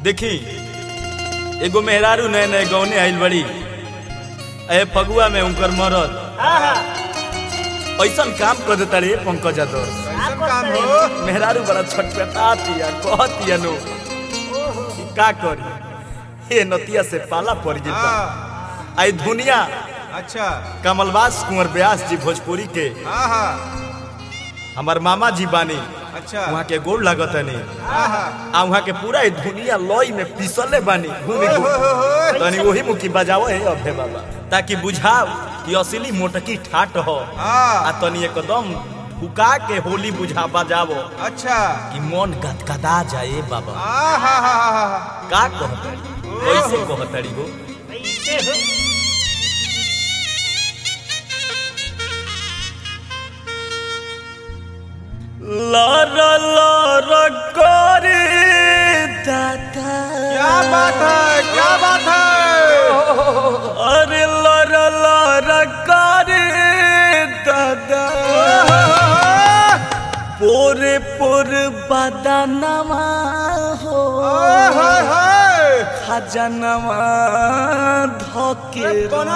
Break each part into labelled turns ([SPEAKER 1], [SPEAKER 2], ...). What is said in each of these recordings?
[SPEAKER 1] देखी एगो मेहरारू नए नए गौने आइल बड़ी ए फगुआ में उनकर मरद ऐसा काम कर देता रे पंकज दोस्त मेहरारू बड़ा छटपटातिया कहतिया नो का करी ये नतिया से पाला पड़ गया आई दुनिया।
[SPEAKER 2] अच्छा
[SPEAKER 1] कमलवास कुंवर व्यास जी भोजपुरी के हमार मामा जी बानी।
[SPEAKER 2] अच्छा
[SPEAKER 1] वहाँ के गोड़ लागत नहीं आ वहाँ के पूरा दुनिया लॉय में पिसले बानी घूमे तनी वही मुखी बजाओ है अभे बाबा ताकि बुझाओ कि असली मोटकी ठाट हो आ तनी एकदम फुका के होली बुझा बजाओ।
[SPEAKER 2] अच्छा
[SPEAKER 1] कि मन गदगदा जाए बाबा का कहतड़ी कैसे कहतड़ी हो लर लर करे दादा।
[SPEAKER 2] क्या बात है क्या बात है।
[SPEAKER 1] अरे लर लर करे दादा पोरे पोर बदनवा हो खजनवा धोके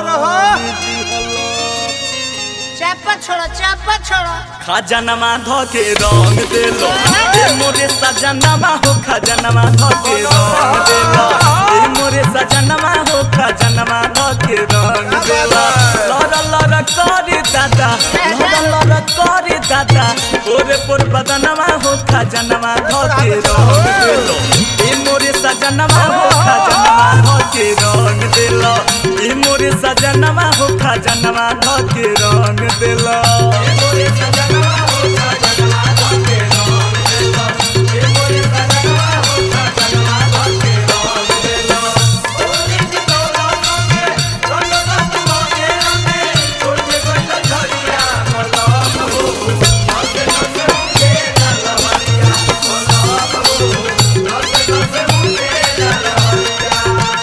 [SPEAKER 3] चापा छोड़ो
[SPEAKER 1] खजनवा धोके रंग देलो ए मोरे सजनवा हो खजनवा धोके रंग देलो ए मोरे सजनवा हो खजनवा धोके रंग देलो लर लर करे दादा लर लर करे दादा ओरे पोर बदनवा हो खजनवा धोके रंग देलो ए मोरे सजनवा हो खजनवा धोके रंग देलो ए मोरे सजनवा हो खजनवा धोके रंग देलो ए मोरे सजनवा हो खजनवा धोके रंग देलो ए मोरे सजनवा हो खजनवा धोके रंग देलो ओरे जितोला संगे रंगना तुमके रंगे छोटे छोटे झरिया बोलो नसे नसे मुके जलवरिया बोलो नसे नसे मुके जलवरिया।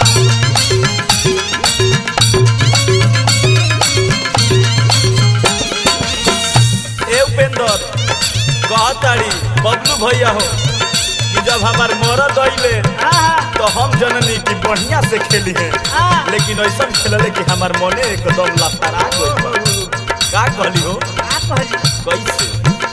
[SPEAKER 1] कहताड़ी बबलू भैया हो कि जब हमार मरद अइले तो हम जननी की बढ़िया से खेली है लेकिन ऐसा खेलले कि हमार मने एकदम लफड़ा गइल। का कहली हो कैसे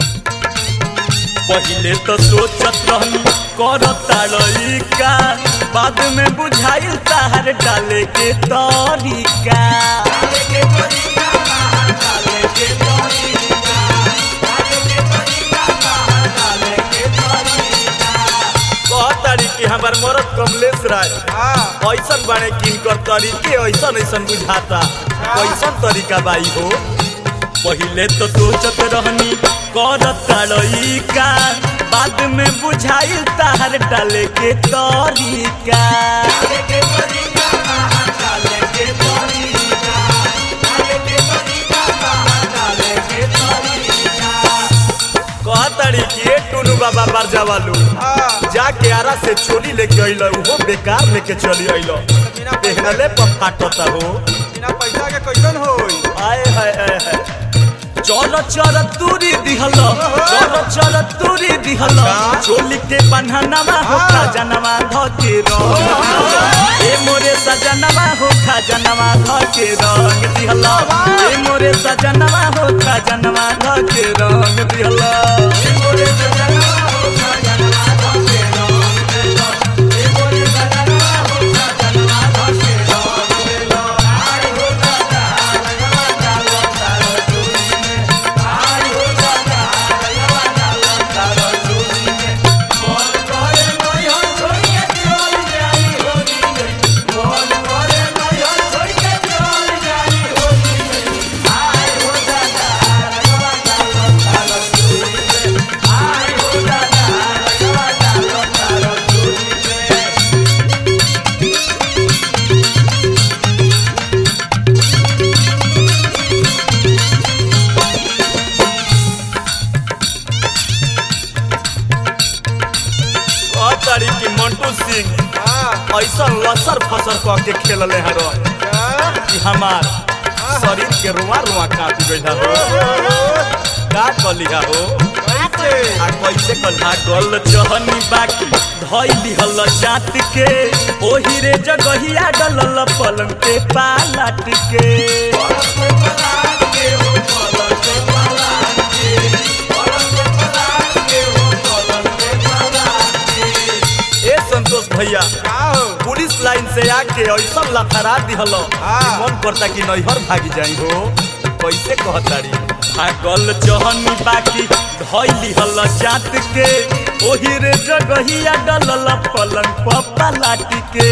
[SPEAKER 1] पहिले तो सोचत रहनी करता लइका बाद में बुझाइल तार डाले के तरीका कि हमार मरद कमलेश राय ऐसा बने किनकर तरीके ऐसा ऐसा बुझाता कैसा तरीका बाई हो। पहिले तो सोचत रहनी करता लइका बाद में बुझाइल तार डाले के तरीका कहताड़ी कि ए टुनु बाबा बारजा वालू जाके आरा से चोली लेके अइलो वो बेकार लेके चली अइलो पहनले पर फाटता हो
[SPEAKER 2] बिना पैसा के कैसन होई।
[SPEAKER 1] आए हाय हाय चल चल तूरी दिहलो चल चल तूरी दिहलो चोली के बन्हनवा हो खजनवा धके रंग ए मोरे सजनवा हो खजनवा धके रंग दिहलो ए मोरे सजनवा हो खजनवा धके रंग दिहलो ए मोरे सजनवा हो खजनवा धके रंग दिहलो ए मोरे सजनवा हो खजनवा धके रंग दिहलो। आई हो दादा लगवा डालो तारो चोली में आई हो दादा लगवा डालो तारो चोली में मन करे नया छोड़ के चल जाई होली में मन करे नया छोड़ के चल जाई होली में आई हो दादा लगवा डालो तारो चोली में आई हो दादा लगवा डालो तारो चोली में। कहताड़ी कि मंटू सिंह ऐसा लसर फसर कह के खेलले हर कि हमार शरीर के रुआ रुआ काट गइल हो का कलिया हो
[SPEAKER 2] कैसे
[SPEAKER 1] आ कैसे कन्हा गल जहनी बाकी धइली हल जात के ओही रे जगहिया डलल पलंग पे पालाट के ए संतोष भैया
[SPEAKER 2] का हो
[SPEAKER 1] पुलिस लाइन से आके ऐसा लथारा दिहल
[SPEAKER 2] हाँ।
[SPEAKER 1] मन करता कि नैहर भागी जाई हो कैसे कहतारी भागल जहनी बाकी धइली हल जात के ओही रे जगहिया डलल पलंग पप्पा लाटी के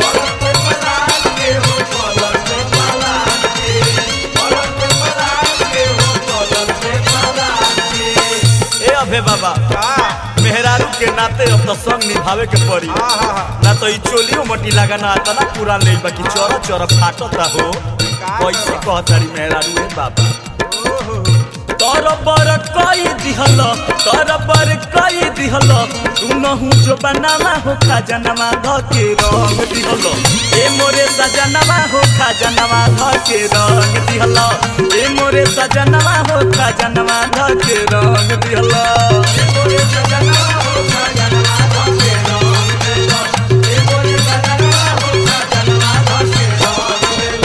[SPEAKER 1] ए अभे बाबा
[SPEAKER 2] का
[SPEAKER 1] मेहरारू के नाते अब तो संग निभावे के पड़ी ना तो ई चोलियो मटी लगाना आता ना पूरा ले बाकी चोरा चोरा फाटता हो कैसे कहतारी मेहरारू ए बाबा तर बर कई दिहल तू नहु जो बनामा हो खजानमा धके रंग दिहल ए मोरे सजनमा हो खजानमा धके रंग दिहल ए मोरे सजनमा हो खजानमा धके रंग दिहल ए मोरे सजनमा हो खजानमा धके रंग दिहल ए मोरे सजनमा हो खजानमा धके रंग दिहल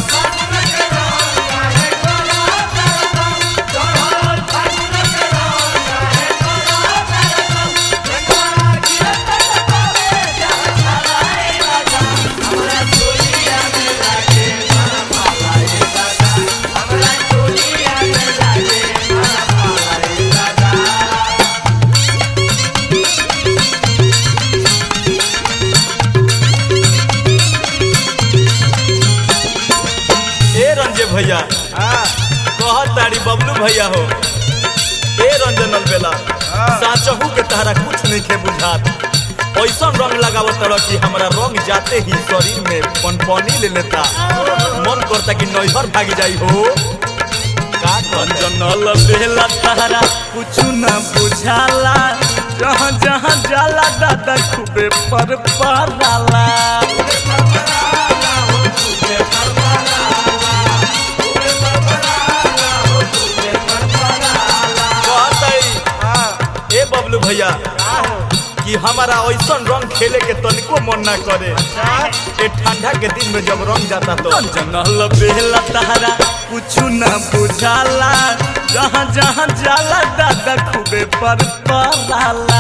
[SPEAKER 1] भैया कहतारी बबलू भैया हो ए रंजनल बेला साचहू के तहरा कुछ नहीं के बुझात ऐसा रंग लगावत रह कि हमरा रंग जाते ही शरीर में पनपनी ले लेता मन करता कि नैहर भाग जाई हो का रंजनल बेला तहरा कुछ न बुझाला जहाँ जहाँ जाला दादा खूबे पर पराला ए बबलू भैया कि हमारा ऐसा रंग खेले के तनिको मन ना करे ए ठंडा के दिन में जब रंग जाता तो जंगल बेला तहरा कुछ न बुझाला जहाँ जहाँ जाला दादा खूबे पर पराला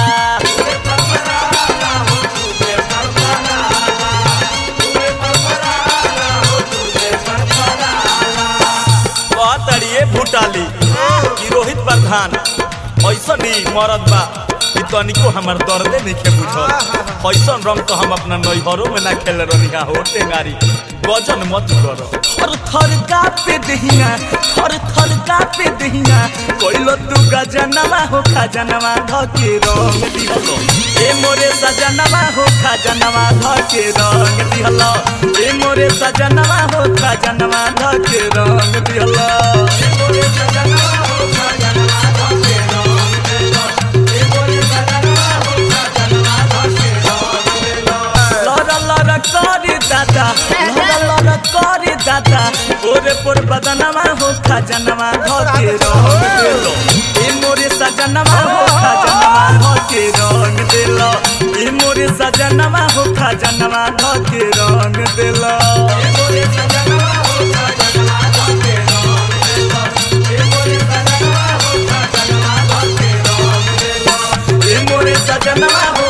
[SPEAKER 1] कहतड़िए भूटाली कि रोहित प्रधान ऐसा नहीं मरद बा कि तनिको हमार दर्दे नहीं के बुझल ऐसा रंग तो हम अपना नैहरों में ना खेल रही हो टेंगारी गजन मत करो थर थर कापे दहिया कोइलो तू गजनमा हो खजनमा धके रंग दिहलो ए मोरे सजनमा हो खजनमा धके रंग दिहलो ए मोरे सजनमा हो खजनमा धके रंग दिहलो ए मोरे सजनमा हो खजनमा धके रंग दिहलो ए मोरे सजनमा हो खजनमा धके रंग दिहलो लर करी दादा लर करी दादा ओरे पर बदनमा हो खजनमा धके रंग दिहलो ए मोरे सजनमा हो खजनमा धके रंग दिहलो ए मोरे सजनमा हो खजनमा धके रंग दिहलो ए मोरे सजनमा हो खजनमा धके रंग दिहलो ए मोरे सजनमा हो खजनमा धके रंग दिहलो ए मोरे सजनमा